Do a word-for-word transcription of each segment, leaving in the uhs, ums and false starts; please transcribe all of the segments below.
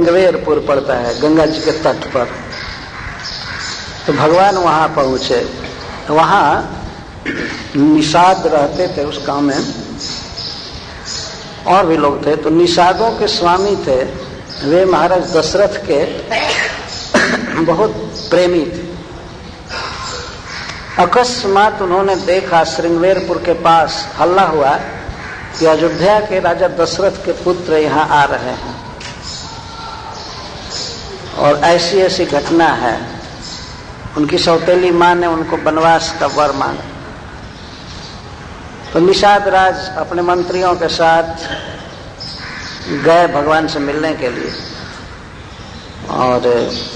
श्रृंगवेरपुर पड़ता है, गंगा जी के तट पर। तो भगवान वहां पहुंचे। वहां निषाद रहते थे उस गांव में, और भी लोग थे। तो निषादों के स्वामी थे वे महाराज दशरथ के बहुत प्रेमी थे। अकस्मात उन्होंने देखा श्रृंगवेरपुर के पास हल्ला हुआ कि अयोध्या के राजा दशरथ के पुत्र यहाँ आ रहे हैं और ऐसी ऐसी घटना है। उनकी सौतेली माँ ने उनको वनवास का वर मांगा। तो निषाद राज अपने मंत्रियों के साथ गए भगवान से मिलने के लिए, और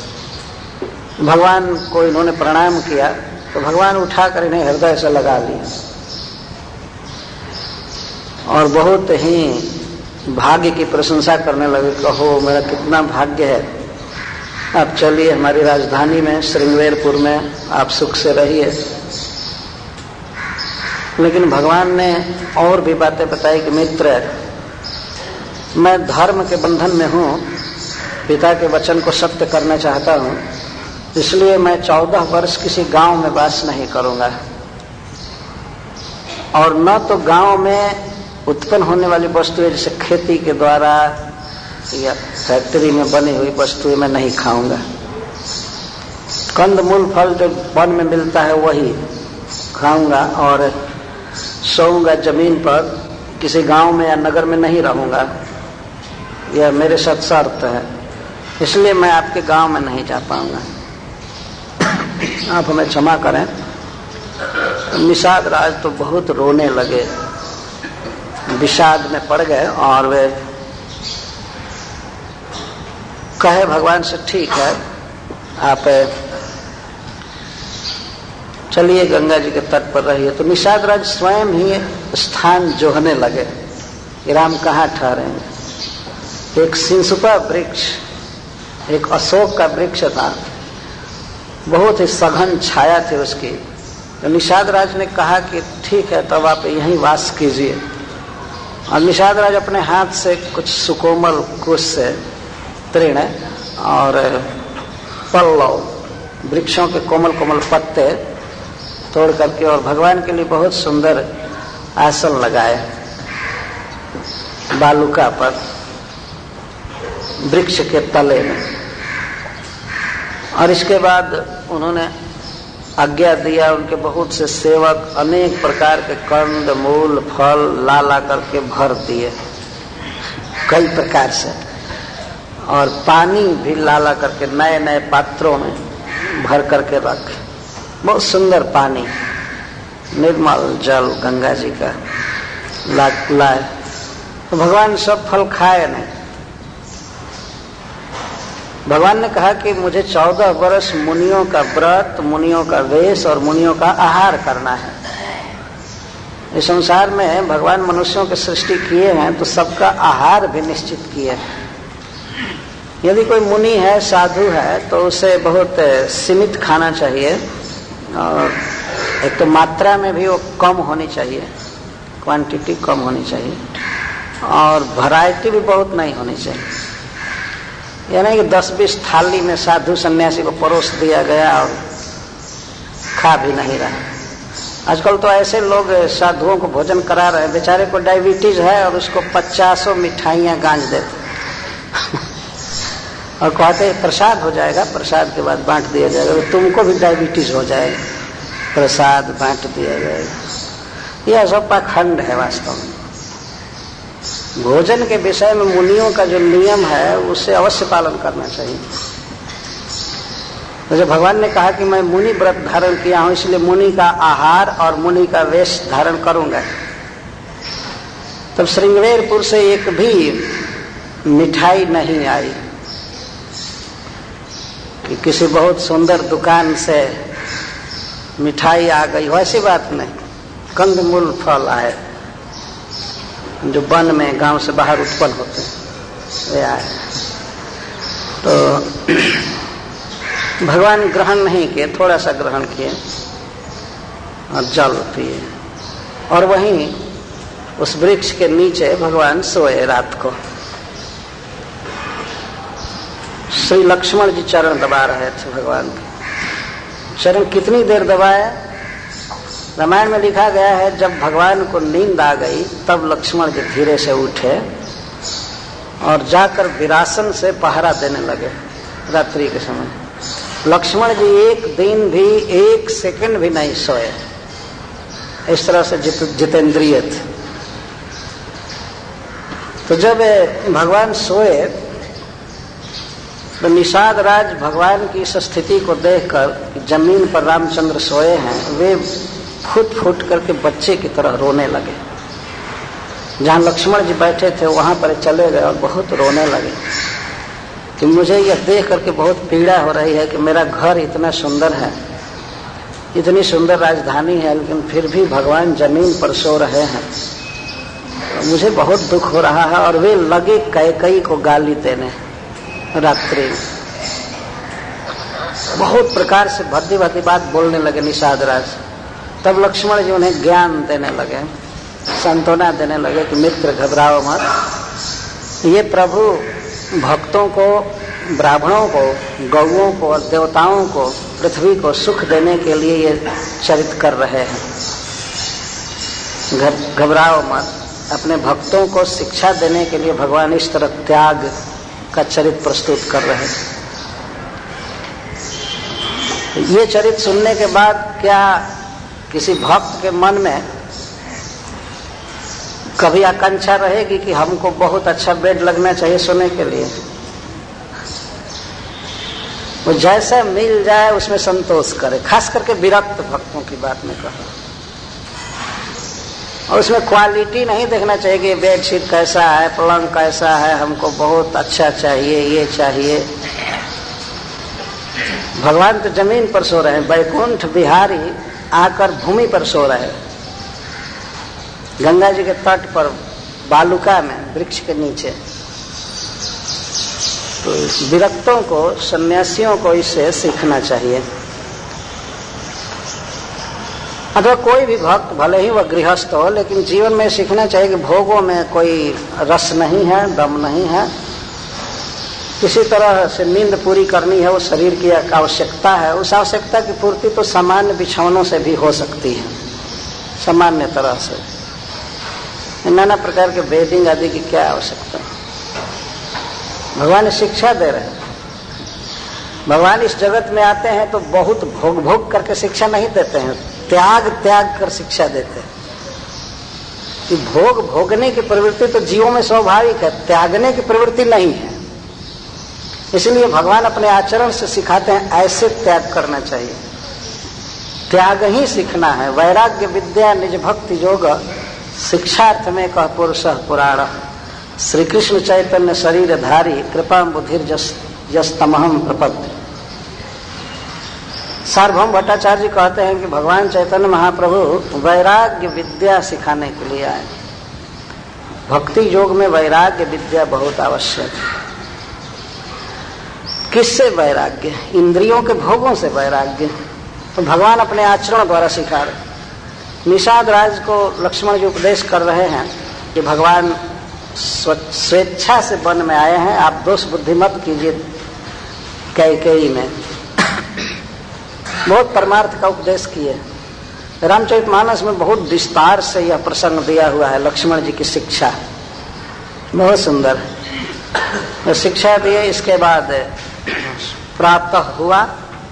भगवान को इन्होंने प्रणाम किया। तो भगवान उठाकर इन्हें हृदय से लगा लिया और बहुत ही भाग्य की प्रशंसा करने लगे। कहो मेरा कितना भाग्य है, आप चलिए हमारी राजधानी में श्रृंगवेरपुर में आप सुख से रहिए। लेकिन भगवान ने और भी बातें बताई कि मित्र, मैं धर्म के बंधन में हूँ, पिता के वचन को सत्य करना चाहता हूँ, इसलिए मैं चौदह वर्ष किसी गांव में वास नहीं करूंगा, और न तो गांव में उत्पन्न होने वाली वस्तुएं जैसे खेती के द्वारा या फैक्ट्री में बनी हुई वस्तुएं मैं नहीं खाऊंगा। कंद मूल फल जो वन में मिलता है वही खाऊंगा, और सोऊंगा जमीन पर, किसी गांव में या नगर में नहीं रहूंगा। यह मेरे साथ शर्त है, इसलिए मैं आपके गांव में नहीं जा पाऊंगा, आप हमें क्षमा करें। निषाद राज तो बहुत रोने लगे, विषाद में पड़ गए, और वे कहे भगवान से ठीक है आप चलिए गंगा जी के तट पर रहिए। तो निषाद राज स्वयं ही स्थान जोहने लगे कि राम कहाँ ठहरेंगे। एक सिंसुपा वृक्ष, एक अशोक का वृक्ष था, बहुत ही सघन छाया थी उसकी। तो निषाद राज ने कहा कि ठीक है तब आप यहीं वास कीजिए। और निषाद राज अपने हाथ से कुछ सुकोमल कुश से तृण और पल्लव, वृक्षों के कोमल कोमल पत्ते तोड़ करके और भगवान के लिए बहुत सुंदर आसन लगाए बालुका पर, वृक्ष के तले में। और इसके बाद उन्होंने आज्ञा दिया, उनके बहुत से सेवक अनेक प्रकार के कंद मूल फल ला ला करके भर दिए कई प्रकार से, और पानी भी ला ला करके नए नए पात्रों में भर करके रखे। बहुत सुंदर पानी, निर्मल जल गंगा जी का ला लाए। तो भगवान सब फल खाए नहीं। भगवान ने कहा कि मुझे चौदह वर्ष मुनियों का व्रत, मुनियों का वेश और मुनियों का आहार करना है। इस संसार में भगवान मनुष्यों की सृष्टि किए हैं तो सबका आहार भी निश्चित किए हैं। यदि कोई मुनि है, साधु है, तो उसे बहुत सीमित खाना चाहिए, और एक तो मात्रा में भी वो कम होनी चाहिए, क्वांटिटी कम होनी चाहिए, और वैरायटी भी बहुत नहीं होनी चाहिए। यह नहीं कि दस बीस थाली में साधु सन्यासी को परोस दिया गया और खा भी नहीं रहा। आजकल तो ऐसे लोग साधुओं को भोजन करा रहे हैं, बेचारे को डायबिटीज है और उसको पचासों मिठाइयाँ गांज देते और कहते हैं प्रसाद हो जाएगा, प्रसाद के बाद बांट दिया जाएगा, तो तुमको भी डायबिटीज हो जाएगा, प्रसाद बांट दिया जाएगा। यह सब पाखंड है। वास्तव में भोजन के विषय में मुनियों का जो नियम है उसे अवश्य पालन करना चाहिए। तो जब भगवान ने कहा कि मैं मुनि व्रत धारण किया हूं, इसलिए मुनि का आहार और मुनि का वेश धारण करूंगा, तब श्रृंगवेरपुर से एक भी मिठाई नहीं आई कि किसी बहुत सुंदर दुकान से मिठाई आ गई, वैसी बात नहीं। कंदमूल फल आए जो वन में गांव से बाहर उत्पन्न होते हैं वे आए। तो भगवान ग्रहण नहीं किए, थोड़ा सा ग्रहण किए और जल पिए, और वहीं उस वृक्ष के नीचे भगवान सोए रात को। श्री लक्ष्मण जी चरण दबा रहे थे भगवान के। चरण कितनी देर दबाए? रामायण में लिखा गया है जब भगवान को नींद आ गई तब लक्ष्मण जी धीरे से उठे और जाकर विरासन से पहरा देने लगे रात्रि के समय। लक्ष्मण जी एक दिन भी एक सेकंड भी नहीं सोए, इस तरह से जित, जितेंद्रिय थे। तो जब भगवान सोए तो निषाद राज भगवान की इस स्थिति को देखकर जमीन पर रामचंद्र सोए हैं, वे फुट फुट करके बच्चे की तरह रोने लगे। जहाँ लक्ष्मण जी बैठे थे वहां पर चले गए और बहुत रोने लगे कि मुझे यह देख करके बहुत पीड़ा हो रही है कि मेरा घर इतना सुंदर है, इतनी सुंदर राजधानी है, लेकिन फिर भी भगवान जमीन पर सो रहे हैं। तो मुझे बहुत दुख हो रहा है। और वे लगे कैकेयी को गाली देने रात्रि में, बहुत प्रकार से भद्दी भद्दी बात बोलने लगे निषाद राज। तब लक्ष्मण जी उन्हें ज्ञान देने लगे, सांत्वना देने लगे कि मित्र घबराओ मत, ये प्रभु भक्तों को, ब्राह्मणों को, गौओं को और देवताओं को, पृथ्वी को सुख देने के लिए ये चरित कर रहे हैं। घबराओ मत, अपने भक्तों को शिक्षा देने के लिए भगवान इस तरह त्याग का चरित प्रस्तुत कर रहे हैं। ये चरित सुनने के बाद क्या किसी भक्त के मन में कभी आकांक्षा रहेगी कि हमको बहुत अच्छा बेड लगना चाहिए सोने के लिए? वो जैसा मिल जाए उसमें संतोष करे, खास करके विरक्त भक्तों की बात में कहा। और उसमें क्वालिटी नहीं देखना चाहिए कि बेडशीट कैसा है, पलंग कैसा है, हमको बहुत अच्छा चाहिए, ये चाहिए। भगवान तो जमीन पर सो रहे हैं, वैकुंठ बिहारी आकर भूमि पर सो रहे हैं, गंगा जी के तट पर बालुका में वृक्ष के नीचे। तो विरक्तों को, सन्यासियों को इससे सीखना चाहिए। अथवा कोई भी भक्त, भले ही वह गृहस्थ हो, लेकिन जीवन में सीखना चाहिए कि भोगों में कोई रस नहीं है, दम नहीं है। किसी तरह से नींद पूरी करनी है, वो शरीर की आवश्यकता है। उस आवश्यकता की पूर्ति तो सामान्य बिछौनों से भी हो सकती है, सामान्य तरह से। नाना प्रकार के बेडिंग आदि की क्या आवश्यकता? भगवान शिक्षा दे रहे हैं। भगवान इस जगत में आते हैं तो बहुत भोग भोग करके शिक्षा नहीं देते हैं, त्याग त्याग कर शिक्षा देते हैं। कि भोग भोगने की प्रवृत्ति तो जीवों में स्वाभाविक है, त्यागने की प्रवृत्ति नहीं है। इसलिए भगवान अपने आचरण से सिखाते हैं ऐसे त्याग करना चाहिए। त्याग ही सीखना है। वैराग्य विद्या निज भक्ति योग शिक्षार्थ में कह पुरुष पुराण। श्री कृष्ण चैतन्य शरीर धारी कृपा बुधिर जस यस्तमहम प्रपद्य। सार्वभौम भट्टाचार्य जी कहते हैं कि भगवान चैतन्य महाप्रभु वैराग्य विद्या सिखाने के लिए आए। भक्ति योग में वैराग्य विद्या बहुत आवश्यक है। किससे वैराग्य? इंद्रियों के भोगों से वैराग्य। तो भगवान अपने आचरण द्वारा सिखा रहे। निषाद राज को लक्ष्मण जी उपदेश कर रहे हैं कि भगवान स्वेच्छा से वन में आए हैं, आप दोष बुद्धि मत कीजिए कैकेयी में। बहुत परमार्थ का उपदेश किए। रामचरितमानस में बहुत विस्तार से यह प्रसंग दिया हुआ है। लक्ष्मण जी की शिक्षा बहुत सुंदर है। शिक्षा दिए, इसके बाद प्रातः हुआ।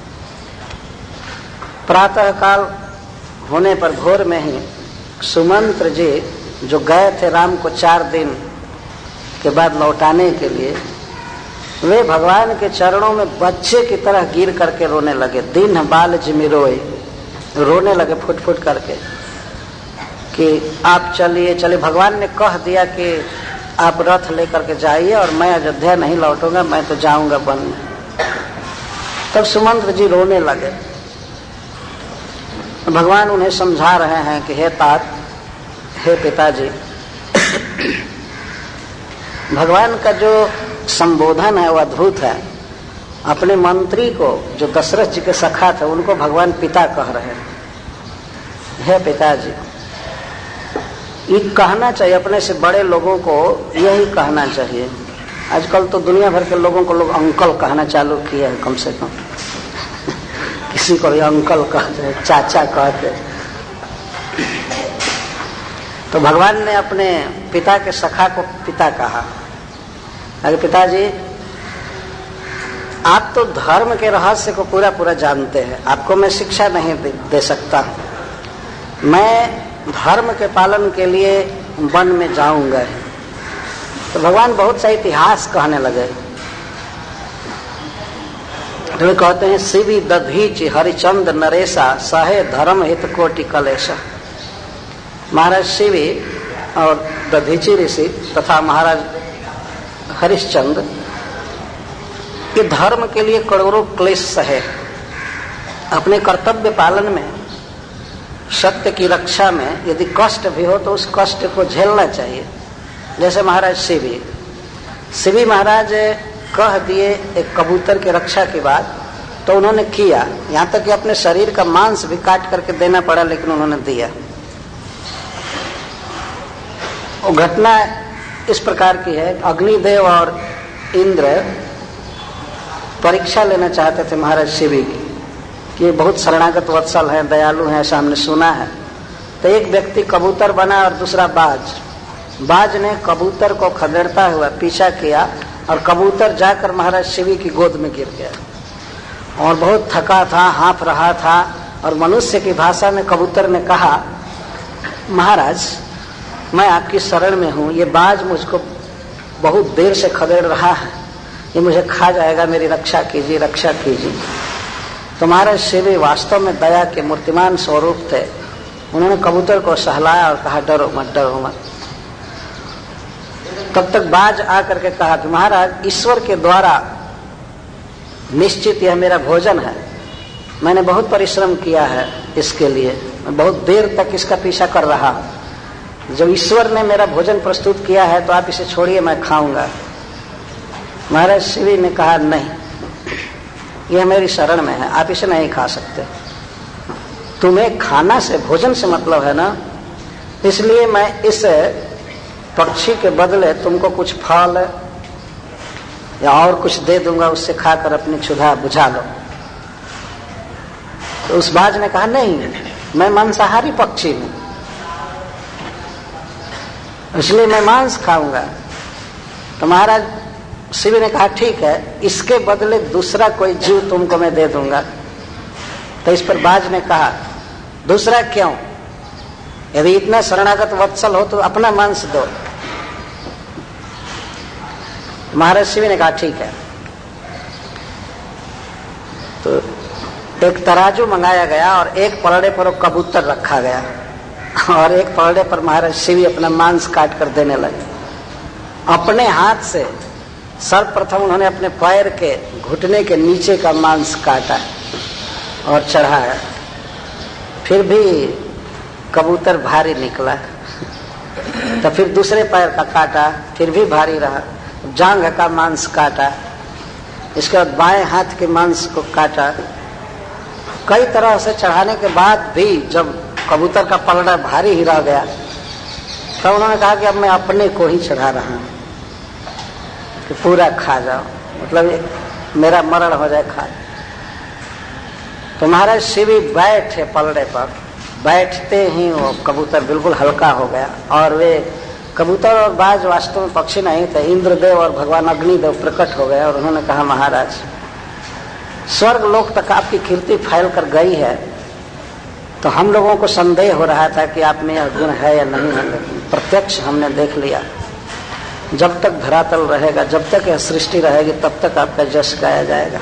प्रातः काल होने पर भोर में ही सुमंत्र जी जो गए थे राम को चार दिन के बाद लौटाने के लिए, वे भगवान के चरणों में बच्चे की तरह गिर करके रोने लगे। दिन बाल जिमि रोए, रोने लगे फुट फुट करके कि आप चलिए चलिए। भगवान ने कह दिया कि आप रथ लेकर के जाइए और मैं अयोध्या नहीं लौटूंगा, मैं तो जाऊंगा वन में। तब सुमंत्र जी रोने लगे। भगवान उन्हें समझा रहे हैं कि हे तात, हे पिताजी, भगवान का जो संबोधन है वो अद्भुत है। अपने मंत्री को, जो दशरथ जी के सखा थे, उनको भगवान पिता कह रहे हैं। हे पिताजी, ये कहना चाहिए अपने से बड़े लोगों को, यही कहना चाहिए आजकल तो दुनिया भर के लोगों को लोग अंकल कहना चालू किए हैं, कम से कम किसी को भी अंकल कहते, चाचा कहते। तो भगवान ने अपने पिता के सखा को पिता कहा, अरे पिताजी आप तो धर्म के रहस्य को पूरा पूरा जानते हैं, आपको मैं शिक्षा नहीं दे, दे सकता। मैं धर्म के पालन के लिए वन में जाऊंगा। तो भगवान बहुत सा इतिहास कहने लगे। तो कहते हैं शिवी दधीच हरिचंद नरेशा सहे धर्म हित कोटि कलेश। महाराज शिवी और दधीची ऋषि तथा महाराज हरिश्चंद्र के धर्म के लिए करोड़ों क्लेश सहे। अपने कर्तव्य पालन में, सत्य की रक्षा में यदि कष्ट भी हो तो उस कष्ट को झेलना चाहिए। जैसे महाराज शिवी शिवी महाराज कह दिए एक कबूतर की रक्षा की बात, तो उन्होंने किया, यहाँ तक कि अपने शरीर का मांस भी काट करके देना पड़ा, लेकिन उन्होंने दिया। वो घटना इस प्रकार की है, अग्निदेव और इंद्र परीक्षा लेना चाहते थे महाराज शिवी की कि ये बहुत शरणागत वत्सल हैं, दयालु हैं, ऐसा हमने सुना है। तो एक व्यक्ति कबूतर बना और दूसरा बाज। बाज ने कबूतर को खदेड़ता हुआ पीछा किया और कबूतर जाकर महाराज शिवी की गोद में गिर गया और बहुत थका था, हाँफ रहा था। और मनुष्य की भाषा में कबूतर ने कहा, महाराज मैं आपकी शरण में हूँ, ये बाज मुझको बहुत देर से खदेड़ रहा है, ये मुझे खा जाएगा, मेरी रक्षा कीजिए, रक्षा कीजिए। तो महाराज शिवी वास्तव में दया के मूर्तिमान स्वरूप थे। उन्होंने कबूतर को सहलाया और कहा, डरो मत, डरो मत। तब तक बाज आकर के कहा कि महाराज ईश्वर के द्वारा निश्चित यह मेरा भोजन है, मैंने बहुत परिश्रम किया है इसके लिए, मैं बहुत देर तक इसका पीछा कर रहा हूं। जब ईश्वर ने मेरा भोजन प्रस्तुत किया है तो आप इसे छोड़िए, मैं खाऊंगा। महाराज शिवी ने कहा, नहीं, यह मेरी शरण में है, आप इसे नहीं खा सकते। तुम्हें खाना से, भोजन से मतलब है ना, इसलिए मैं इस पक्षी के बदले तुमको कुछ फल या और कुछ दे दूंगा, उससे खाकर अपनी क्षुधा बुझा लो। तो उस बाज ने कहा, नहीं, मैं मांसाहारी पक्षी हूं, इसलिए मैं मांस खाऊंगा। तो महाराज शिवी ने कहा, ठीक है, इसके बदले दूसरा कोई जीव तुमको मैं दे दूंगा। तो इस पर बाज ने कहा, दूसरा क्यों? यदि इतना शरणागत वत्सल हो तो अपना मांस दो। महाराज शिवी ने कहा, ठीक है। तो एक तराजू मंगाया गया और एक पलड़े पर वो कबूतर रखा गया और एक पलड़े पर महाराज शिवी अपना मांस काट कर देने लगे। अपने हाथ से सर्वप्रथम उन्होंने अपने पैर के घुटने के नीचे का मांस काटा और चढ़ाया। फिर भी कबूतर भारी निकला। तो फिर दूसरे पैर का काटा, फिर भी भारी रहा। जांघ का मांस काटा, इसके बाद बाएं हाथ के मांस को काटा। कई तरह से चढ़ाने के बाद भी जब कबूतर का पलड़ा भारी ही रह गया, तब उन्होंने कहा कि अब मैं अपने को ही चढ़ा रहा हूं कि पूरा खा जाओ, मतलब मेरा मरण हो जाए, खा। तो महाराज शिवी बैठे पलड़े पर, बैठते ही वो कबूतर बिल्कुल हल्का हो गया। और वे कबूतर और बाज वास्तव में पक्षी नहीं थे, इंद्रदेव और भगवान अग्निदेव प्रकट हो गए और उन्होंने कहा, महाराज स्वर्ग लोक तक आपकी कीर्ति फैल कर गई है, तो हम लोगों को संदेह हो रहा था कि आप में यह गुण है या नहीं है, लेकिन प्रत्यक्ष हमने देख लिया। जब तक धरातल रहेगा, जब तक यह सृष्टि रहेगी, तब तक आपका यश गाया जाएगा।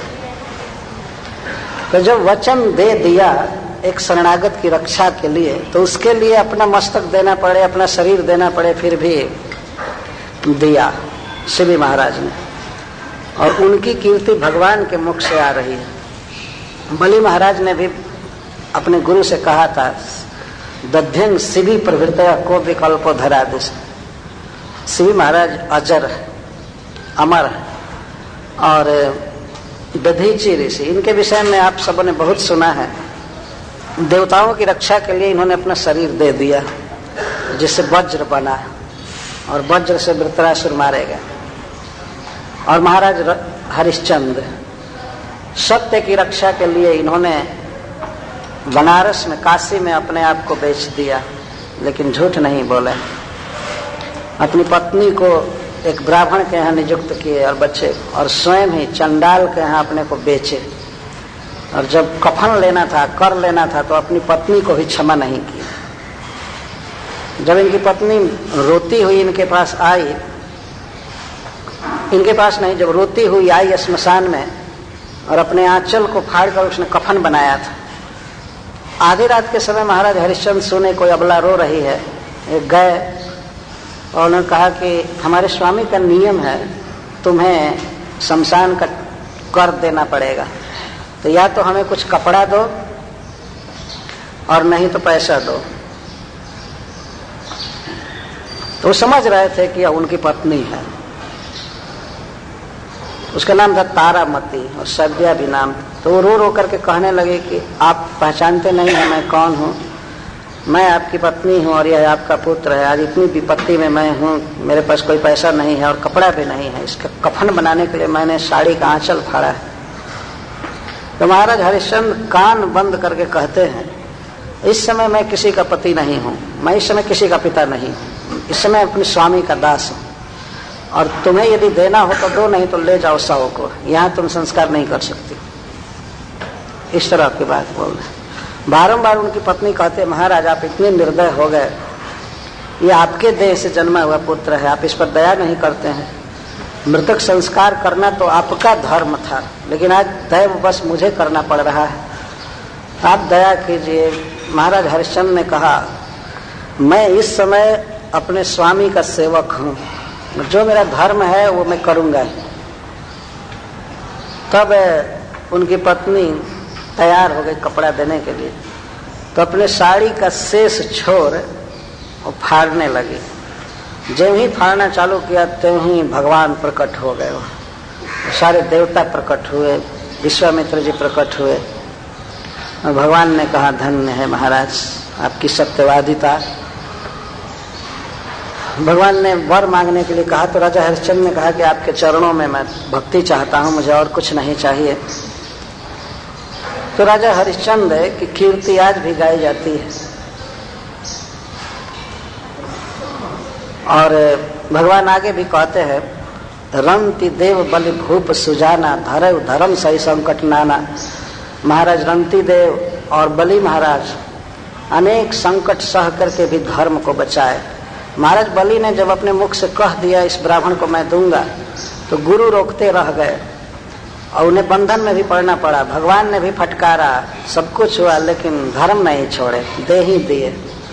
तो जब वचन दे दिया एक शरणागत की रक्षा के लिए, तो उसके लिए अपना मस्तक देना पड़े, अपना शरीर देना पड़े, फिर भी दिया शिवी महाराज ने। और उनकी कीर्ति भगवान के मुख से आ रही है। बलि महाराज ने भी अपने गुरु से कहा था, दध्यंग शिवी प्रभृतया को विकल्पो धरा दिश। शिवी महाराज अजर है, अमर है। और दधीची ऋषि, इनके विषय में आप सबों ने बहुत सुना है। देवताओं की रक्षा के लिए इन्होंने अपना शरीर दे दिया, जिससे वज्र बना और वज्र से वृत्रासुर मारे गए। और महाराज हरिश्चंद्र सत्य की रक्षा के लिए इन्होंने बनारस में, काशी में अपने आप को बेच दिया, लेकिन झूठ नहीं बोले। अपनी पत्नी को एक ब्राह्मण के यहाँ नियुक्त किए और बच्चे, और स्वयं ही चंडाल के यहाँ अपने को बेचे। और जब कफन लेना था, कर लेना था, तो अपनी पत्नी को भी क्षमा नहीं की। जब इनकी पत्नी रोती हुई इनके पास आई, इनके पास नहीं, जब रोती हुई आई श्मशान में और अपने आंचल को फाड़कर उसने कफन बनाया था। आधी रात के समय महाराज हरिश्चंद्र सुने कोई अबला रो रही है, एक गए और उन्होंने कहा कि हमारे स्वामी का नियम है, तुम्हें शमशान का कर देना पड़ेगा, तो या तो हमें कुछ कपड़ा दो और नहीं तो पैसा दो। तो वो समझ रहे थे कि उनकी पत्नी है। उसका नाम था तारामती और सद्या भी नाम। तो वो रो रो करके कहने लगे कि आप पहचानते नहीं हैं मैं कौन हूँ, मैं आपकी पत्नी हूँ और यह आपका पुत्र है। आज इतनी विपत्ति में मैं हूँ, मेरे पास कोई पैसा नहीं है और कपड़ा भी नहीं है, इसका कफन बनाने के लिए मैंने साड़ी का आंचल फाड़ा है। तो महाराज हरिश्चंद्र कान बंद करके कहते हैं, इस समय मैं किसी का पति नहीं हूँ, मैं इस समय किसी का पिता नहीं हूँ, इस समय अपने स्वामी का दास हूँ, और तुम्हें यदि देना हो तो दो, नहीं तो ले जाओ शव को, यहाँ तुम संस्कार नहीं कर सकती। इस तरह की बात बोल रहे। बारंबार उनकी पत्नी कहते, महाराज आप इतने निर्दय हो गए, ये आपके देह से जन्मा हुआ पुत्र है, आप इस पर दया नहीं करते हैं। मृतक संस्कार करना तो आपका धर्म था, लेकिन आज दैव बस मुझे करना पड़ रहा है, आप दया कीजिए। महाराज हरिश्चंद्र ने कहा, मैं इस समय अपने स्वामी का सेवक हूँ, जो मेरा धर्म है वो मैं करूँगा। तब उनकी पत्नी तैयार हो गई कपड़ा देने के लिए, तो अपने साड़ी का शेष छोर वो फाड़ने लगी। जब ही फाड़ना चालू किया त्यों ही भगवान प्रकट हो गए। सारे देवता प्रकट हुए, विश्वामित्र जी प्रकट हुए। और भगवान ने कहा, धन्य है महाराज आपकी सत्यवादिता। भगवान ने वर मांगने के लिए कहा, तो राजा हरिश्चंद्र ने कहा कि आपके चरणों में मैं भक्ति चाहता हूँ, मुझे और कुछ नहीं चाहिए। तो राजा हरिश्चंद्र की कीर्ति आज भी गाई जाती है। और भगवान आगे भी कहते हैं, रंति देव बलि भूप सुजाना, धरव धर्म सही संकट नाना। महाराज रंति देव और बलि महाराज अनेक संकट सह करके भी धर्म को बचाए। महाराज बलि ने जब अपने मुख से कह दिया इस ब्राह्मण को मैं दूंगा, तो गुरु रोकते रह गए और उन्हें बंधन में भी पड़ना पड़ा। भगवान ने भी फटकारा, सब कुछ हुआ, लेकिन धर्म नहीं छोड़े, दे ही दिए,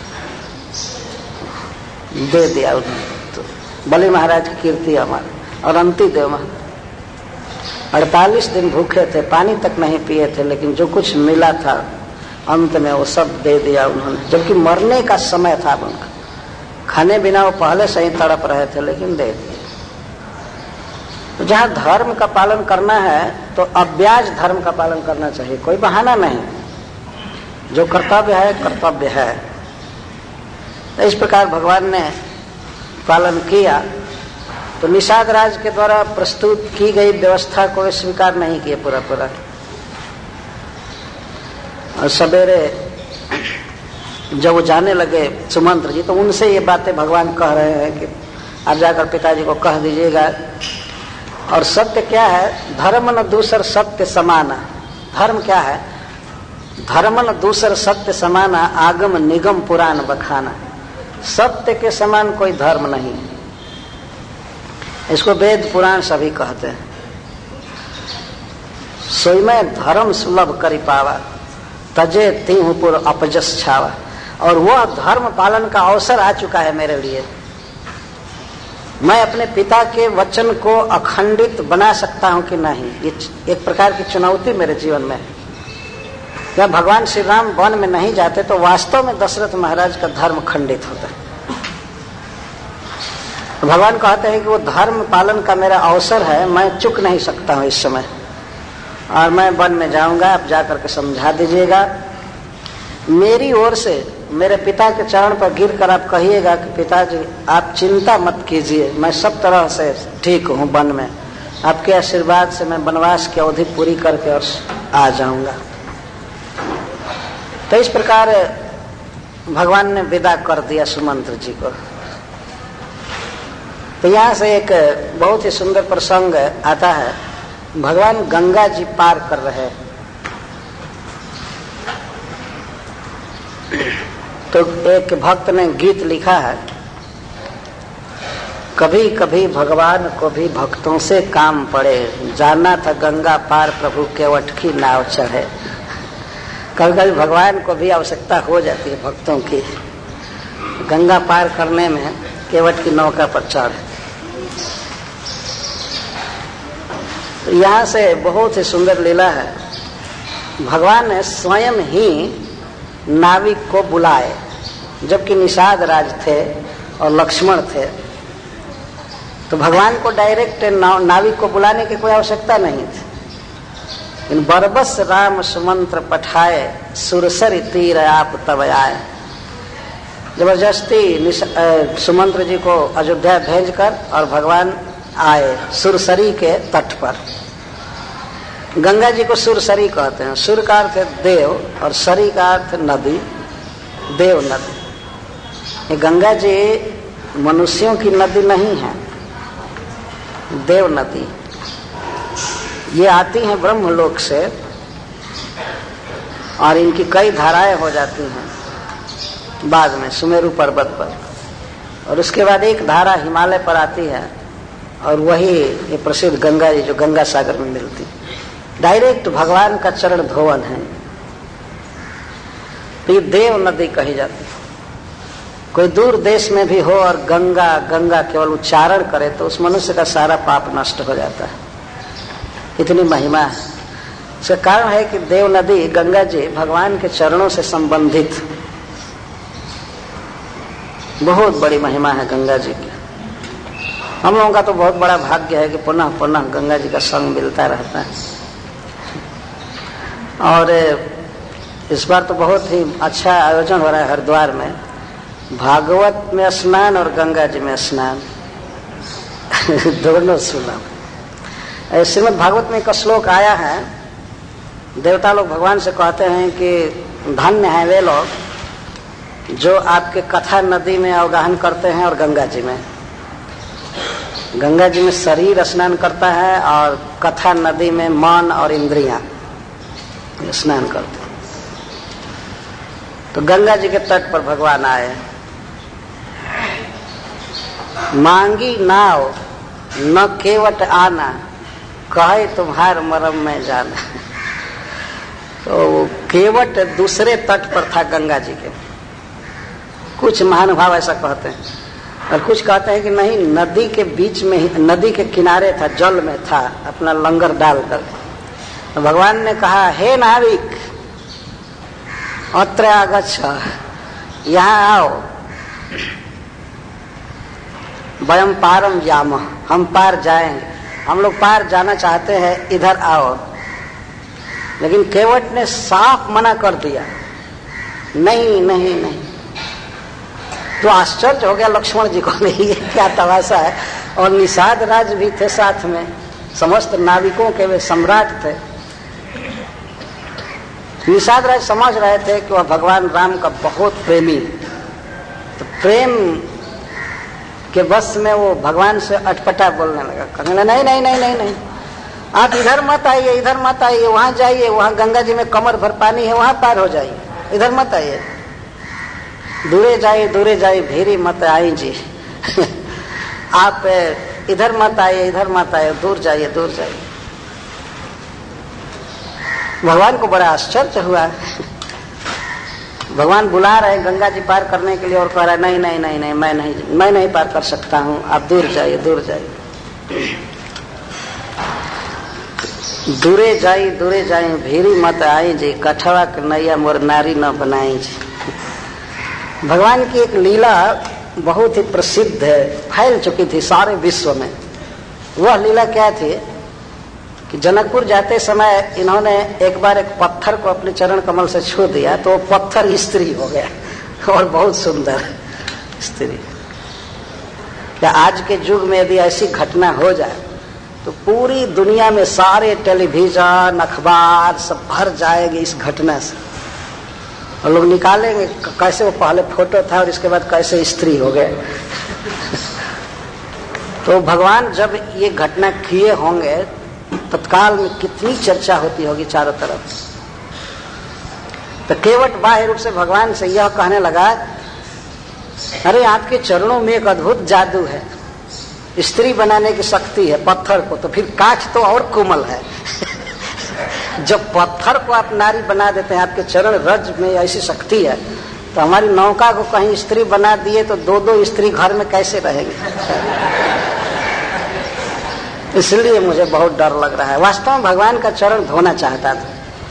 दे दिया उन्हें। तो बलि महाराज की कीर्ति हमारे। और अंति देव अड़तालीस दिन भूखे थे, पानी तक नहीं पिए थे, लेकिन जो कुछ मिला था अंत में वो सब दे दिया उन्होंने, जबकि मरने का समय था उनका। खाने बिना वो पहले से ही तड़प रहे थे, लेकिन दे दिए। तो जहाँ धर्म का पालन करना है तो अव्याज धर्म का पालन करना चाहिए, कोई बहाना नहीं। जो कर्तव्य है कर्तव्य है। तो इस प्रकार भगवान ने पालन किया। तो निषाद राज के द्वारा प्रस्तुत की गई व्यवस्था को स्वीकार नहीं किए पूरा पूरा। और सवेरे जब वो जाने लगे सुमंत्र जी, तो उनसे ये बातें भगवान कह रहे हैं कि आप जाकर पिताजी को कह दीजिएगा। और सत्य क्या है? धर्म न दूसर सत्य समाना। धर्म क्या है? धर्म न दूसर सत्य समाना, आगम निगम पुराण बखाना। सत्य के समान कोई धर्म नहीं है। इसको वेद पुराण सभी कहते हैं। सोई में धर्म सुलभ करी पावा, तजे तीहु पुर अपजस छावा। और वह धर्म पालन का अवसर आ चुका है मेरे लिए। मैं अपने पिता के वचन को अखंडित बना सकता हूं कि नहीं, ये एक प्रकार की चुनौती मेरे जीवन में है। जब भगवान श्री राम वन में नहीं जाते तो वास्तव में दशरथ महाराज का धर्म खंडित होता है। तो भगवान कहते हैं कि वो धर्म पालन का मेरा अवसर है, मैं चुक नहीं सकता हूं इस समय, और मैं वन में जाऊंगा। आप जाकर के समझा दीजिएगा। मेरी ओर से मेरे पिता के चरण पर गिर कर आप कहिएगा कि पिताजी आप चिंता मत कीजिए, मैं सब तरह से ठीक हूँ वन में, आपके आशीर्वाद से मैं वनवास की अवधि पूरी करके और आ जाऊंगा। तो इस प्रकार भगवान ने विदा कर दिया सुमंत्र जी को। तो यहाँ से एक बहुत ही सुंदर प्रसंग आता है। भगवान गंगा जी पार कर रहे हैं, तो एक भक्त ने गीत लिखा है, कभी कभी भगवान को भी भक्तों से काम पड़े, जाना था गंगा पार प्रभु केवट की नाव चढ़े। कभी कभी भगवान को भी आवश्यकता हो जाती है भक्तों की, गंगा पार करने में केवट की नौका पर चढ़े। तो यहाँ से बहुत ही सुंदर लीला है। भगवान ने स्वयं ही नाविक को बुलाए, जबकि निषाद राज थे और लक्ष्मण थे। तो भगवान को डायरेक्ट नाविक को बुलाने की कोई आवश्यकता नहीं थी। इन बरबस राम सुमंत्र पठाए, सुरसरी तीर आप तब आए। जबरदस्ती सुमंत्र जी को अयोध्या भेजकर और भगवान आए सुरसरी के तट पर। गंगा जी को सुरसरी कहते हैं। सुर का अर्थ है देव और सरी का अर्थ नदी, देव नदी। ये गंगा जी मनुष्यों की नदी नहीं है, देव नदी। ये आती हैं ब्रह्मलोक से और इनकी कई धाराएं हो जाती हैं बाद में सुमेरु पर्वत पर, और उसके बाद एक धारा हिमालय पर आती है और वही ये प्रसिद्ध गंगा जी जो गंगा सागर में मिलती। डायरेक्ट भगवान का चरण धोवन है। तो ये देव नदी कही जाती है। कोई दूर देश में भी हो और गंगा गंगा केवल उच्चारण करे तो उस मनुष्य का सारा पाप नष्ट हो जाता है, इतनी महिमा है। इसका कारण है कि देव नदी गंगा जी भगवान के चरणों से संबंधित बहुत बड़ी महिमा है गंगा जी की। हम लोगों का तो बहुत बड़ा भाग्य है कि पुनः पुनः गंगा जी का संग मिलता रहता है। और इस बार तो बहुत ही अच्छा आयोजन हो रहा है हरिद्वार में, भागवत में स्नान और गंगा जी में स्नान दोनों सुना। श्रीमद् भागवत में एक श्लोक आया है, देवता लोग भगवान से कहते हैं कि धन्य है वे लोग जो आपके कथा नदी में अवगाहन करते हैं और गंगा जी में। गंगा जी में शरीर स्नान करता है और कथा नदी में मन और इंद्रियां स्नान करते हैं। तो गंगा जी के तट पर भगवान आए। मांगी नाव न केवट आना, कहे तुम्हार मरम में जाना। तो केवट दूसरे तट पर था गंगा जी के। कुछ महानुभाव ऐसा कहते हैं और कुछ कहते हैं कि नहीं, नदी के बीच में ही, नदी के किनारे था, जल में था, अपना लंगर डालकर। तो भगवान ने कहा, हे नाविक अत्र आगच्छ, यहाँ आओ, वयम पारम याम, हम पार जाएंगे, हम लोग पार जाना चाहते हैं, इधर आओ। लेकिन केवट ने साफ मना कर दिया, नहीं नहीं नहीं। तो आश्चर्य हो गया लक्ष्मण जी को, नहीं ये क्या तमाशा है। और निषाद राज भी थे साथ में, समस्त नाविकों के वे सम्राट थे। निषाद राज समझ रहे थे कि वह भगवान राम का बहुत प्रेमी, तो प्रेम के बस में वो भगवान से अटपटा बोलने लगा, कहने लगा नहीं नहीं नहीं नहीं नहीं, आप इधर मत आइए, इधर मत आइए, वहां जाइए, वहां गंगा जी में कमर भर पानी है, वहां पार हो जाइए, इधर मत आइए। दूरे जाइए दूरे जाइए भीरी मत आई जी आप इधर मत आइए, इधर मत आइए, दूर जाइए दूर जाइए। भगवान को बड़ा आश्चर्य हुआ। भगवान बुला रहे गंगा जी पार करने के लिए और कह रहा है नहीं नहीं नहीं नहीं मैं नहीं मैं नहीं पार कर सकता हूँ, आप दूर जाइए दूर जाइए। दूरे जाई दूरे जाई भीरी मत आई जी, कठवा कन्हैया मोर नारी न बनाई जी। भगवान की एक लीला बहुत ही प्रसिद्ध है, फैल चुकी थी सारे विश्व में। वह लीला क्या थी कि जनकपुर जाते समय इन्होंने एक बार एक पत्थर को अपने चरण कमल से छू दिया तो वो पत्थर स्त्री हो गया, और बहुत सुंदर स्त्री। क्या आज के युग में यदि ऐसी घटना हो जाए तो पूरी दुनिया में सारे टेलीविजन अखबार सब भर जाएंगे इस घटना से, और लोग निकालेंगे कैसे वो पहले फोटो था और इसके बाद कैसे स्त्री हो गए। तो भगवान जब ये घटना किए होंगे तत्काल में कितनी चर्चा होती होगी चारों तरफ। तो केवट बाह्य रूप से भगवान से यह कहने लगा, अरे आपके चरणों में एक अद्भुत जादू है, स्त्री बनाने की शक्ति है पत्थर को, तो फिर काठ तो और कोमल है। जब पत्थर को आप नारी बना देते हैं, आपके चरण रज में ऐसी शक्ति है, तो हमारी नौका को कहीं स्त्री बना दिए तो दो दो स्त्री घर में कैसे रहेंगे। इसलिए मुझे बहुत डर लग रहा है। वास्तव में भगवान का चरण धोना चाहता था,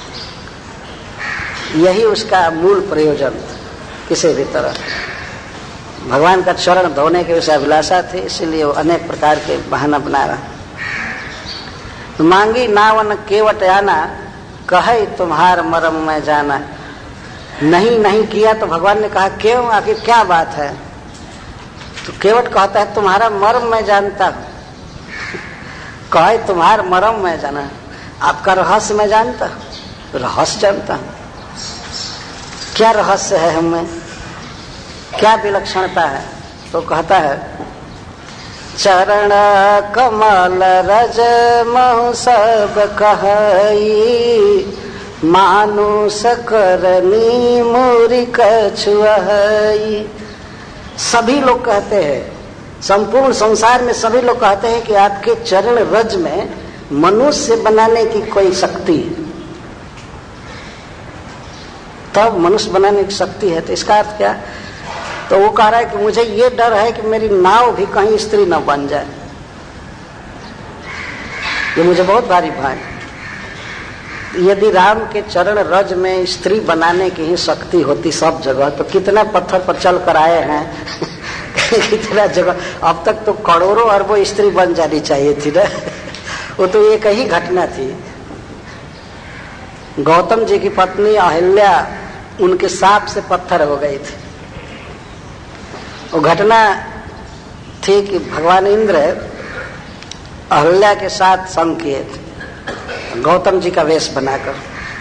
यही उसका मूल प्रयोजन था। किसी भी तरह भगवान का चरण धोने की उसे अभिलाषा थी, इसीलिए वो अनेक प्रकार के बहाना बना रहा। तो मांगी नावन केवट आना, कहे तुम्हार मरम में जाना। नहीं नहीं किया तो भगवान ने कहा क्यों, आखिर क्या बात है। तो केवट कहता है तुम्हारा मर्म मैं जानता हूं। कहे तुम्हार मरम मैं जाना, आपका रहस्य मैं जानता हूं। रहस्य जानता हूं, क्या रहस्य है हमें, क्या विलक्षणता है। तो कहता है चरण कमल रज महु सब कहई, मानुष करनी मूरी कछुआई। सभी लोग कहते हैं, संपूर्ण संसार में सभी लोग कहते हैं कि आपके चरण रज में मनुष्य बनाने की कोई शक्ति है। तब मनुष्य बनाने की शक्ति है, तो इसका अर्थ क्या। तो वो कह रहा है कि मुझे ये डर है कि मेरी नाव भी कहीं स्त्री न बन जाए, ये मुझे बहुत भारी भय। यदि राम के चरण रज में स्त्री बनाने की ही शक्ति होती सब जगह, तो कितना पत्थर पर चल कर आए हैं कितना जगह, अब तक तो करोड़ों अरबों स्त्री बन जानी चाहिए थी ना। वो तो एक ही घटना थी। गौतम जी की पत्नी अहिल्या उनके साप से पत्थर हो गई थी। वो घटना थी कि भगवान इंद्र अहिल्या के साथ संग किए थे गौतम जी का वेश बनाकर।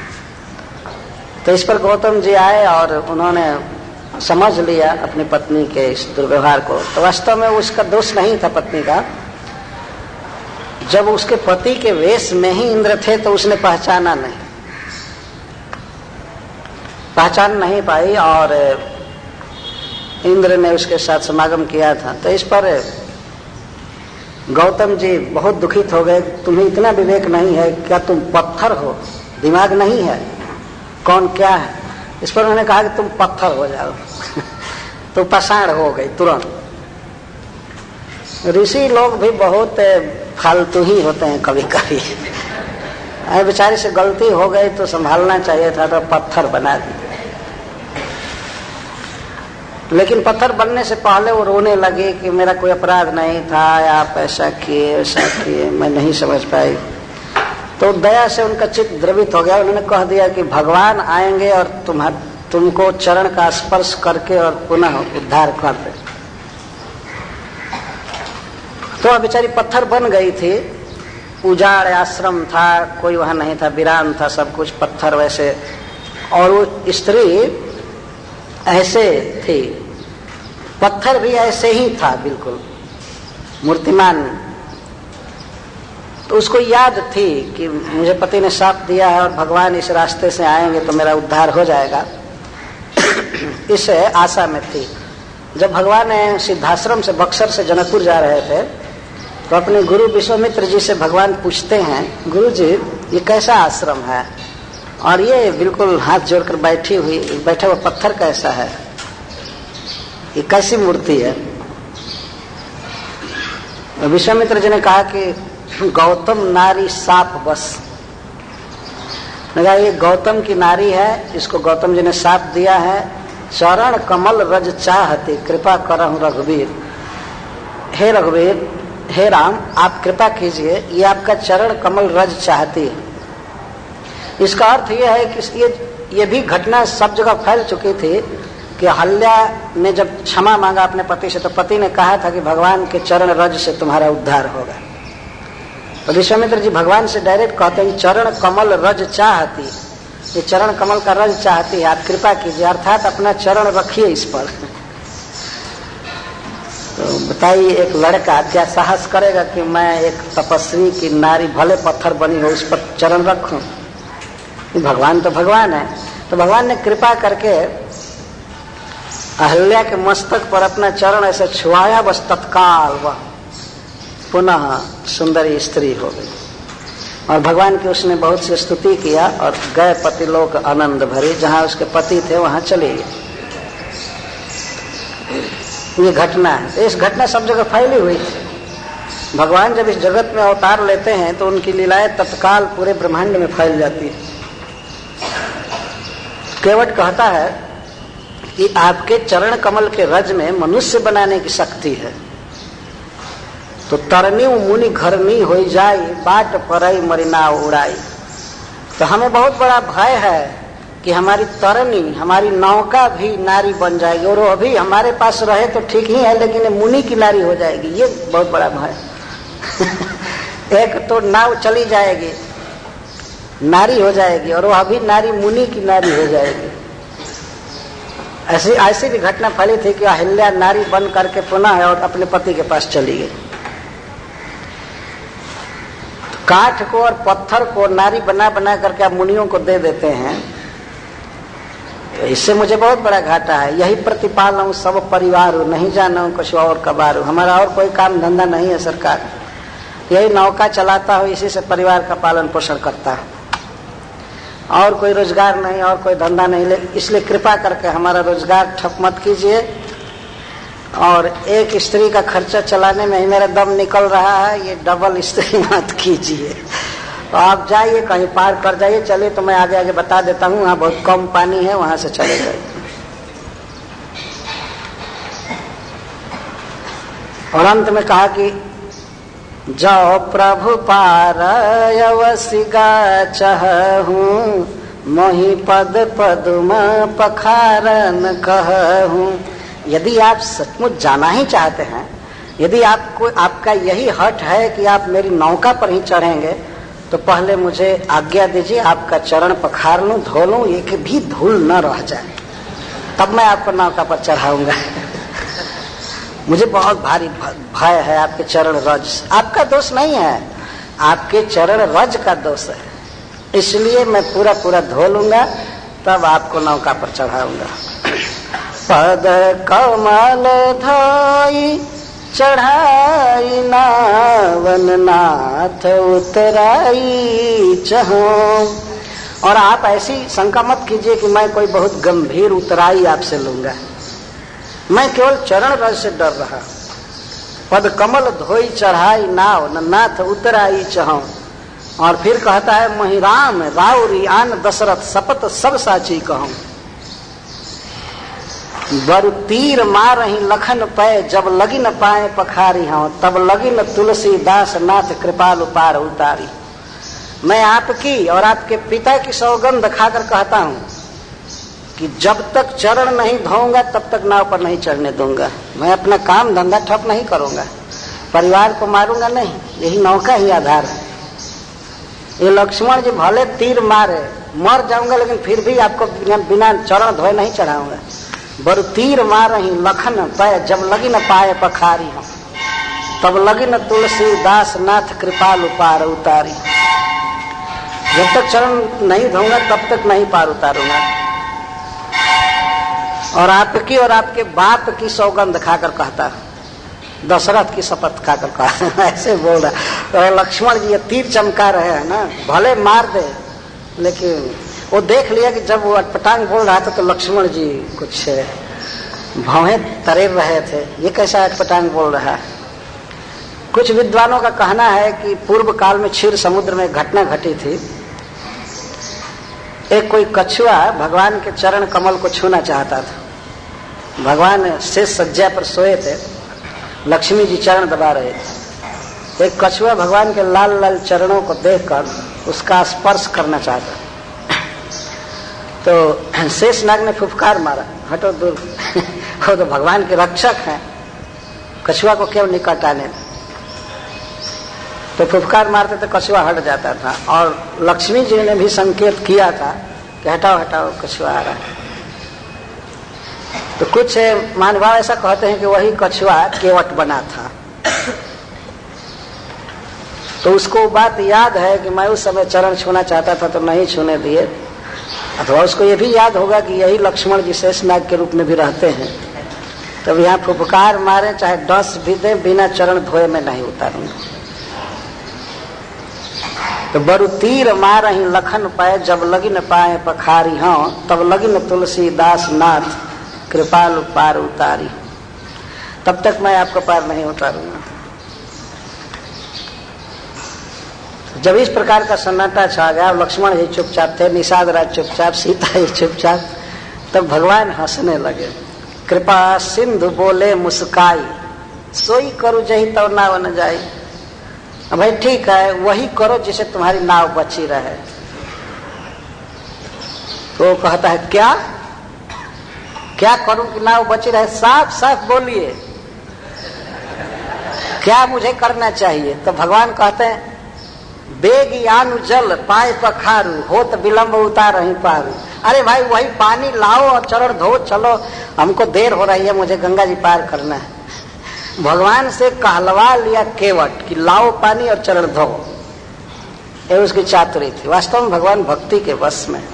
तो इस पर गौतम जी आए और उन्होंने समझ लिया अपनी पत्नी के इस दुर्व्यवहार को। तो वास्तव में उसका दोष नहीं था पत्नी का। जब उसके पति के वेश में ही इंद्र थे तो उसने पहचाना नहीं, पहचान नहीं पाई और इंद्र ने उसके साथ समागम किया था। तो इस पर गौतम जी बहुत दुखित हो गए। तुम्हें इतना विवेक नहीं है क्या, तुम पत्थर हो, दिमाग नहीं है, कौन क्या है। इस पर उन्होंने कहा कि तुम पत्थर हो जाओ। तो पाषाण हो गई तुरंत। ऋषि लोग भी बहुत फालतू ही होते हैं कभी कभी। बेचारे से गलती हो गई तो संभालना चाहिए था, तो पत्थर बना दी। लेकिन पत्थर बनने से पहले वो रोने लगे कि मेरा कोई अपराध नहीं था, आप ऐसा किए ऐसा किए, मैं नहीं समझ पाई। तो दया से उनका चित्त द्रवित हो गया। उन्होंने कह दिया कि भगवान आएंगे और तुम्हार तुमको चरण का स्पर्श करके और पुनः उद्धार कर दे। तो बेचारी पत्थर बन गई थी। उजाड़ आश्रम था, कोई वहां नहीं था, वीरान था, सब कुछ पत्थर वैसे। और वो स्त्री ऐसे थी, पत्थर भी ऐसे ही था, बिल्कुल मूर्तिमान। तो उसको याद थी कि मुझे पति ने शाप दिया है और भगवान इस रास्ते से आएंगे तो मेरा उद्धार हो जाएगा। इस आशा में थी। जब भगवान सिद्धाश्रम से बक्सर से जनकपुर जा रहे थे तो अपने गुरु विश्वामित्र जी से भगवान पूछते हैं, गुरु जी ये कैसा आश्रम है और ये बिल्कुल हाथ जोड़कर बैठी हुई बैठा हुआ पत्थर कैसा है, ये कैसी मूर्ति है। तो विश्वामित्र जी ने कहा कि गौतम नारी साप बस। लगा ये गौतम की नारी है, इसको गौतम जी ने साप दिया है। चरण कमल रज चाहते कृपा करहु रघुवीर। हे रघुवीर, हे राम, आप कृपा कीजिए, ये आपका चरण कमल रज चाहती है। इसका अर्थ यह है कि ये ये भी घटना सब जगह फैल चुकी थी कि अहिल्या ने जब क्षमा मांगा अपने पति से तो पति ने कहा था कि भगवान के चरण रज से तुम्हारा उद्धार होगा। तो विश्वामित्र जी भगवान से डायरेक्ट कहते हैं चरण कमल रज चाहती, ये चरण कमल का रज चाहती है, आप कृपा कीजिए, अर्थात अपना चरण रखिए इस पर। तो बताइए एक लड़का क्या साहस करेगा कि मैं एक तपस्वी की नारी भले पत्थर बनी हो उस पर चरण रखूं? भगवान तो भगवान है। तो भगवान ने कृपा करके अहल्या के मस्तक पर अपना चरण ऐसे छुआया, बस तत्काल वह पुनः सुंदरी स्त्री हो गई। और भगवान की उसने बहुत सी स्तुति किया और गए पतिलोक आनंद भरे, जहां उसके पति थे वहां चले गए। ये घटना है। इस घटना सब जगह फैली हुई थी। भगवान जब इस जगत में अवतार लेते हैं तो उनकी लीलाएं तत्काल पूरे ब्रह्मांड में फैल जाती है। केवट कहता है कि आपके चरण कमल के रज में मनुष्य बनाने की शक्ति है। तो तरनी मुनि घरनी हो जाई, बाट परई मरिना उड़ाई। तो हमें बहुत बड़ा भय है कि हमारी तरनी, हमारी नौका भी नारी बन जाएगी, और वो अभी हमारे पास रहे तो ठीक ही है, लेकिन मुनि की नारी हो जाएगी, ये बहुत बड़ा भय। एक तो नाव चली जाएगी, नारी हो जाएगी, और वो अभी नारी मुनि की नारी हो जाएगी। ऐसी ऐसी भी घटना फैली थी कि अहिल्या नारी बन करके पुनः और अपने पति के पास चली गई। काठ को और पत्थर को नारी बना बना करके आप मुनियों को दे देते हैं, तो इससे मुझे बहुत बड़ा घाटा है। यही प्रतिपालूं सब परिवार, नहीं जाना कुछ और कबारू। हमारा और कोई काम धंधा नहीं है सरकार, यही नौका चलाता हो, इसी से परिवार का पालन पोषण करता है, और कोई रोजगार नहीं और कोई धंधा नहीं। इसलिए कृपा करके हमारा रोजगार ठप मत कीजिए, और एक स्त्री का खर्चा चलाने में ही मेरा दम निकल रहा है, ये डबल स्त्री मत कीजिए। तो आप जाइए कहीं पार कर जाइए, चलिए तो मैं आगे आगे बता देता हूँ, वहाँ बहुत कम पानी है, वहां से चले जाइए। और अंत में कहा कि जो प्रभु पार अवसिगा चहूँ, मोहि पद पदुम पखारन कहूँ। यदि आप सचमुच जाना ही चाहते हैं, यदि आपको आपका यही हट है कि आप मेरी नौका पर ही चढ़ेंगे, तो पहले मुझे आज्ञा दीजिए, आपका चरण पखार लूं, धो लूं, एक भी धूल न रह जाए, तब मैं आपको नौका पर चढ़ाऊंगा। मुझे बहुत भारी भय है आपके चरण रज। आपका दोष नहीं है, आपके चरण रज का दोष है, इसलिए मैं पूरा पूरा धो लूंगा, तब आपको नौका पर चढ़ाऊंगा। पद कमल धोई चढ़ाई नावन नाथ उतराई चहूं। और आप ऐसी शंका मत कीजिए कि मैं कोई बहुत गंभीर उतराई आपसे लूंगा, मैं केवल चरण रज से डर रहा। पद कमल धोई चढ़ाई नाव नाथ उतराई चहूं। और फिर कहता है मही राम राउरी आन दशरथ सपत सब साची कहूं। बर तीर मारही लखन पै, जब लगी न पाए पखारी हूं, तब लगी न तुलसी दास नाथ कृपालु पार उतारी। मैं आपकी और आपके पिता की सौगंध खाकर कहता हूं कि जब तक चरण नहीं धोऊंगा तब तक नाव पर नहीं चढ़ने दूंगा। मैं अपना काम धंधा ठप नहीं करूंगा, परिवार को मारूंगा नहीं, यही नौका ही आधार है। ये लक्ष्मण जी भले तीर मारे, मर जाऊंगा, लेकिन फिर भी आपको बिना चरण धोए नहीं चढ़ाऊंगा। बरु तीर मारही लखन पै, जब लगी न पाए पखारी हूं, तब लगी न तुलसी दास नाथ कृपालु पार उतारी। जब तक चरण नहीं धोऊंगा तब तक नहीं पार उतारूंगा। और आपकी और आपके बाप की सौगंध खाकर कहता, दशरथ की शपथ खाकर कहता, ऐसे बोल रहा। तो लक्ष्मण जी ये तीर चमका रहे हैं ना, भले मार दे, लेकिन वो देख लिया कि जब वो अटपटांग बोल रहा था तो लक्ष्मण जी कुछ भौहें तरेर रहे थे, ये कैसा अटपटांग बोल रहा है। कुछ विद्वानों का कहना है कि पूर्व काल में क्षीर समुद्र में घटना घटी थी। एक कोई कछुआ भगवान के चरण कमल को छूना चाहता था। भगवान शेष सज्जा पर सोए थे, लक्ष्मी जी चरण दबा रहे थे। एक कछुआ भगवान के लाल लाल चरणों को देखकर उसका स्पर्श करना चाहता, तो शेषनाग ने फुफकार मारा, हटो दूर। वो तो भगवान के रक्षक हैं, कछुआ को क्यों निकट आने। तो फुफकार मारते तो कछुआ हट जाता था, और लक्ष्मी जी ने भी संकेत किया था कि हटाओ हटाओ कछुआ आ रहा है। तो कुछ महानुभाव ऐसा कहते हैं कि वही कछुआ केवट बना था। तो उसको बात याद है कि मैं उस समय चरण छूना चाहता था तो नहीं छूने दिए, अथवा उसको ये भी याद होगा कि यही लक्ष्मण जी शेषनाग के रूप में भी रहते हैं। तब यहाँ फुफकार मारे चाहे डस भी दे, बिना चरण धोए में नहीं उतारूंगा। तो बरु तीर मारही लखन पाए, जब लगिन पाए पखारी, हाँ तब लगिन तुलसीदास नाथ कृपालु पार उतारी। तब तक मैं आपको पार नहीं उतारूंगा। जब इस प्रकार का सन्नाटा छा गया, लक्ष्मण जी चुपचाप थे, निषाद राज चुपचाप, सीता जी चुपचाप, तब भगवान हंसने लगे। कृपा सिंधु बोले मुस्काई, सोई करो जही तो नाव न जाई। भाई ठीक है, वही करो जिसे तुम्हारी नाव बची रहे। तो कहता है क्या क्या करूं कि नाव बची रहे? साफ साफ बोलिए, क्या मुझे करना चाहिए? तो भगवान कहते हैं बेगी आनु जल पाए पखारू, हो तो विलंब उतार रही पारू। अरे भाई वही पानी लाओ और चरण धो, चलो हमको देर हो रही है, मुझे गंगा जी पार करना है। भगवान से कहलवा लिया केवट कि लाओ पानी और चरण धो, ये उसकी चातुरी थी। वास्तव में भगवान भक्ति के वश में।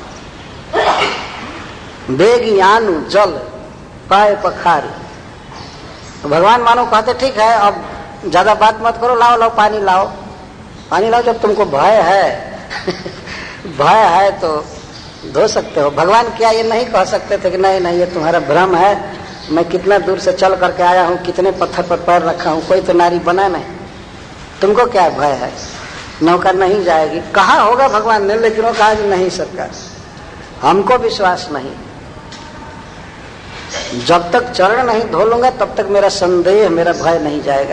बेगी आनु जल पाए पखारू, तो भगवान मानो कहते ठीक है अब ज्यादा बात मत करो, लाओ लाओ पानी लाओ, पानी लाओ। जब तुमको भय है भय है तो धो सकते हो। भगवान क्या ये नहीं कह सकते थे कि नहीं नहीं ये तुम्हारा भ्रम है, मैं कितना दूर से चल करके आया हूँ, कितने पत्थर पर पैर रखा हूँ, कोई तो नारी बना नहीं, तुमको क्या भय है, नौका नहीं जाएगी। कहा होगा भगवान ने, लेकिन वो कहा कि नहीं सरकार, हमको विश्वास नहीं। जब तक चरण नहीं धो लूंगा तब तक मेरा संदेह, मेरा भय नहीं जाएगा।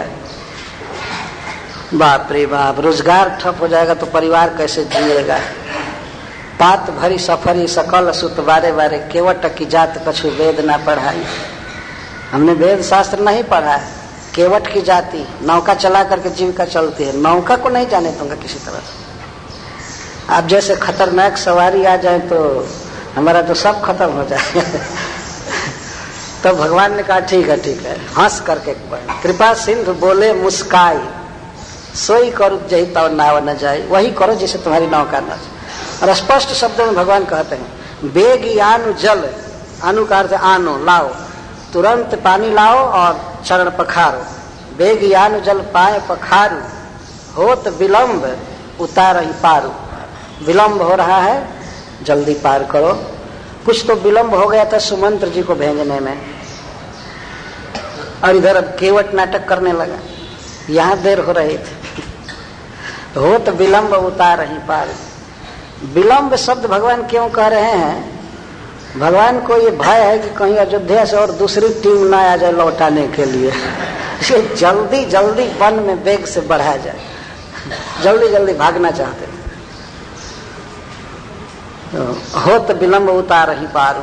बाप रे बाप, रोजगार ठप हो जाएगा तो परिवार कैसे जिएगा। पात भरी सफरी सकल सुत बारे बारे, केवट की जात कछु वेद ना पढ़ाई। हमने वेद शास्त्र नहीं पढ़ा है, केवट की जाति नौका चला करके जीविका चलती है, नौका को नहीं जाने दूंगा किसी तरह से। आप जैसे खतरनाक सवारी आ जाए तो हमारा तो सब खत्म हो जाए। तो भगवान ने कहा ठीक है ठीक है, हंस करके कृपा सिंधु बोले मुस्काई, सोई करो जही तो नाव न जाए, वही करो जिसे तुम्हारी नाव का न जाए। और स्पष्ट शब्दों में भगवान कहते हैं बेगी आनु जल, आनु का अर्थ आनो लाओ, तुरंत पानी लाओ और चरण पखारो। बेगी आनु जल पाए पखारू, होत विलंब उतार ही पारू। विलंब हो रहा है, जल्दी पार करो। कुछ तो विलंब हो गया था सुमंत्र जी को भेजने में, और इधर अब केवट नाटक करने लगा, यहाँ देर हो रही थी। हो तो विलंब उतार ही पार। विलंब शब्द भगवान क्यों कह रहे हैं? भगवान को ये भय है कि कहीं अयोध्या से और दूसरी टीम ना आ जाए लौटाने के लिए, इसलिए जल्दी जल्दी वन में वेग से बढ़ा जाए, जल्दी जल्दी भागना चाहते हैं। तो हो तो विलंब उतार ही पार,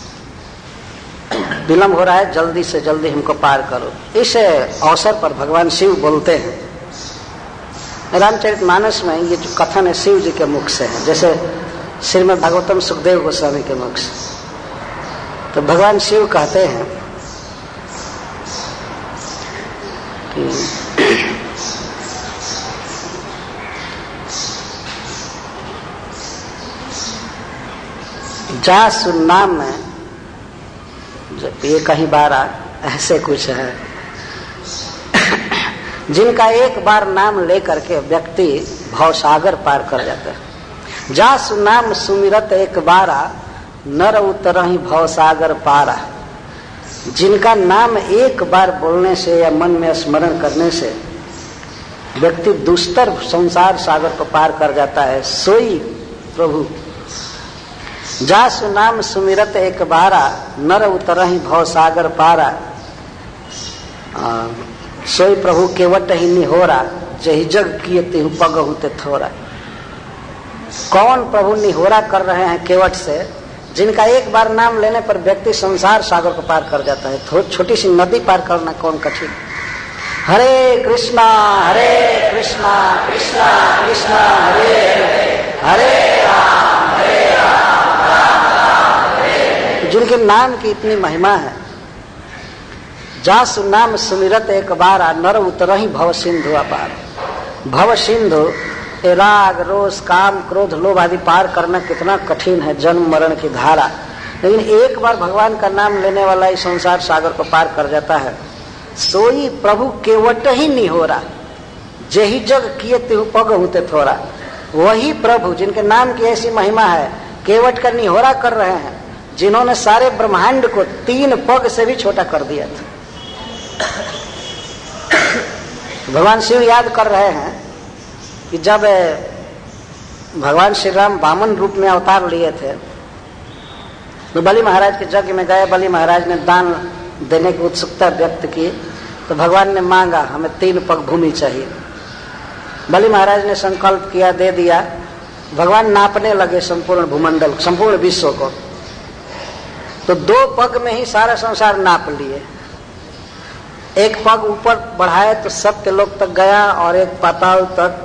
विलंब हो रहा है, जल्दी से जल्दी हमको पार करो। इस अवसर पर भगवान शिव बोलते हैं। रामचरितमानस में ये जो कथन है शिव जी के मुख से है, जैसे श्रीमद् भागवतम सुखदेव गोस्वामी के मुख से। तो भगवान शिव कहते हैं कि जा सुन्नाम में, जब ये कहीं बार ऐसे कुछ है, जिनका एक बार नाम लेकर के व्यक्ति भवसागर पार कर जाता है। जा सुनाम सुमिरत एक बारा, नर उतरहि भवसागर पारा। जिनका नाम एक बार बोलने से या मन में स्मरण करने से व्यक्ति दुस्तर संसार सागर को पार कर जाता है, सोई प्रभु। जा सुनाम सुमिरत एक बारा, नर उतरहि भवसागर पारा। सोई प्रभु केवट ही निहोरा, जही जग किए तिहु पग होते थोड़ा। कौन प्रभु निहोरा कर रहे हैं केवट से? जिनका एक बार नाम लेने पर व्यक्ति संसार सागर को पार कर जाता है। छोटी सी नदी पार करना कौन कठिन। हरे कृष्णा हरे कृष्णा कृष्णा कृष्णा हरे हरे हरे राम हरे राम राम राम हरे। जिनके नाम की इतनी महिमा है, जासु नाम सुमिरत एक बार नर उतरहि भव सिंधु अपार। भव सिंधु ए राग रोष काम क्रोध लोभ आदि पार करना कितना कठिन है, जन्म मरण की धारा, लेकिन एक बार भगवान का नाम लेने वाला इस संसार सागर को पार कर जाता है। सोई प्रभु केवट ही नहीं हो रहा, जेहि जग किए तिहु पग होते थोड़ा। वही प्रभु जिनके नाम की ऐसी महिमा है, केवट का निहोरा कर रहे हैं, जिन्होंने सारे ब्रह्मांड को तीन पग से भी छोटा कर दिया था। भगवान शिव याद कर रहे हैं कि जब भगवान श्री राम वामन रूप में अवतार लिए थे तो बलि महाराज के यज्ञ में गए। बलि महाराज ने दान देने की उत्सुकता व्यक्त की तो भगवान ने मांगा हमें तीन पग भूमि चाहिए। बलि महाराज ने संकल्प किया, दे दिया। भगवान नापने लगे संपूर्ण भूमंडल, संपूर्ण विश्व को, तो दो पग में ही सारा संसार नाप लिए। एक पग ऊपर बढ़ाए तो सत्य लोक तक गया और एक पाताल तक,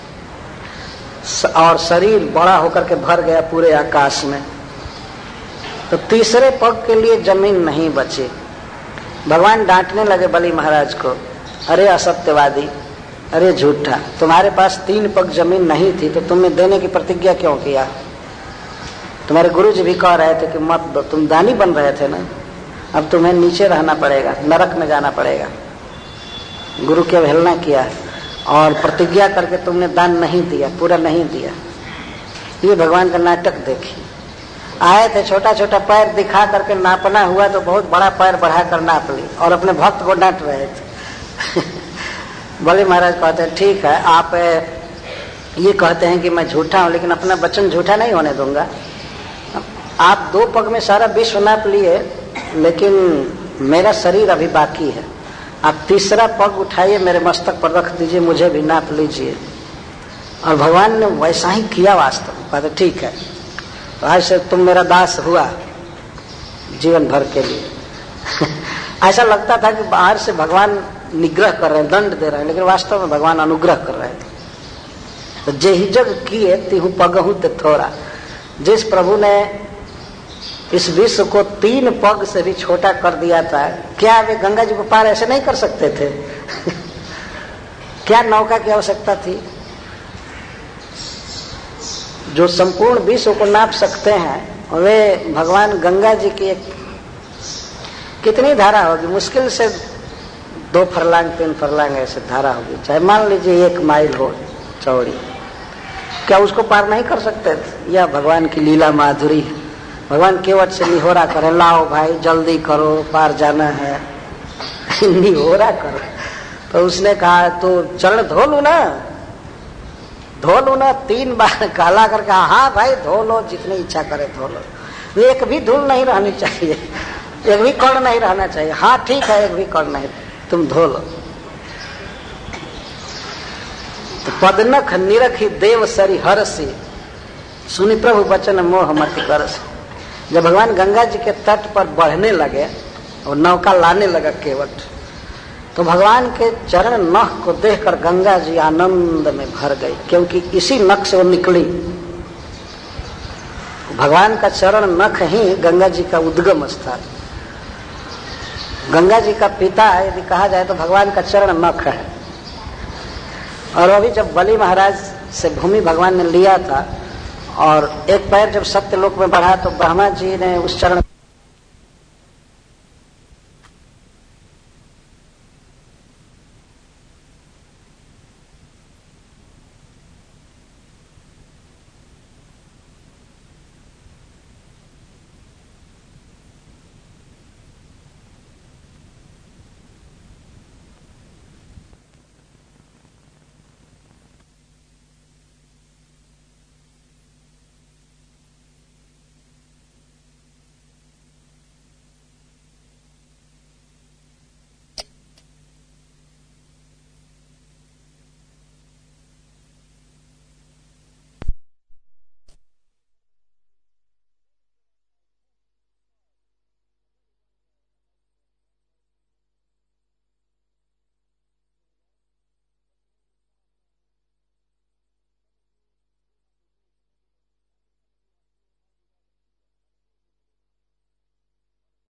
और शरीर बड़ा होकर के भर गया पूरे आकाश में। तो तीसरे पग के लिए जमीन नहीं बची। भगवान डांटने लगे बलि महाराज को, अरे असत्यवादी, अरे झूठा, तुम्हारे पास तीन पग जमीन नहीं थी तो तुमने देने की प्रतिज्ञा क्यों किया? तुम्हारे गुरु जी भी कह रहे थे कि मत दो, तुम दानी बन रहे थे ना, अब तुम्हें नीचे रहना पड़ेगा, नरक में जाना पड़ेगा। गुरु की अवहेलना किया और प्रतिज्ञा करके तुमने दान नहीं दिया, पूरा नहीं दिया। ये भगवान का नाटक देखिए। आए थे, छोटा छोटा पैर दिखा करके नापना हुआ तो बहुत बड़ा पैर बढ़ा कर नाप ली और अपने भक्त को डांट रहे थे। बलि महाराज कहते हैं ठीक है, आप ये कहते हैं कि मैं झूठा हूं, लेकिन अपना वचन झूठा नहीं होने दूंगा। आप दो पग में सारा विश्व नाप लिए, लेकिन मेरा शरीर अभी बाकी है। आप तीसरा पग उठाइए, मेरे मस्तक पर रख दीजिए, मुझे भी नाप लीजिए। और भगवान ने वैसा ही किया वास्तव में। कहते ठीक है, तो आज से तुम मेरा दास हुआ जीवन भर के लिए। ऐसा लगता था कि बाहर से भगवान निग्रह कर रहे हैं, दंड दे रहे हैं, लेकिन वास्तव में भगवान अनुग्रह कर रहे थे। तो जेहि जग किए तिहु पगहु ते थोड़ा। जिस प्रभु ने इस विश्व को तीन पग से भी छोटा कर दिया था, क्या वे गंगा जी को पार ऐसे नहीं कर सकते थे? क्या नौका की आवश्यकता थी? जो संपूर्ण विश्व को नाप सकते हैं वे भगवान गंगा जी की एक कितनी धारा होगी? मुश्किल से दो फरलांग तीन फरलांग ऐसे धारा होगी, चाहे मान लीजिए एक माइल हो चौड़ी, क्या उसको पार नहीं कर सकते थे? यह भगवान की लीला माधुरी है। भगवान केवट से निहोरा करें, लाओ भाई जल्दी करो, पार जाना है। निहोरा करो तो उसने कहा तो चरण धो लू ना, धो लो ना। तीन बार काला करके, हाँ भाई धो लो, जितनी इच्छा करे धो लो। एक भी धूल नहीं रहनी चाहिए, एक भी कण नहीं रहना चाहिए। हाँ ठीक है, एक भी कण नहीं, तुम धो लो। तो पदनख निरखी देव सरी हरसी, सुनि प्रभु बचन मोह मति करस। जब भगवान गंगा जी के तट पर बढ़ने लगे और नौका लाने लगा केवट, तो भगवान के चरण नख को देखकर गंगा जी आनंद में भर गई, क्योंकि इसी नख से वो निकली। भगवान का चरण नख ही गंगा जी का उद्गम स्थान। गंगा जी का पिता यदि कहा जाए तो भगवान का चरण नख है। और अभी जब बलि महाराज से भूमि भगवान ने लिया था और एक पैर जब सत्यलोक में बढ़ा तो ब्रह्मा जी ने उस चरण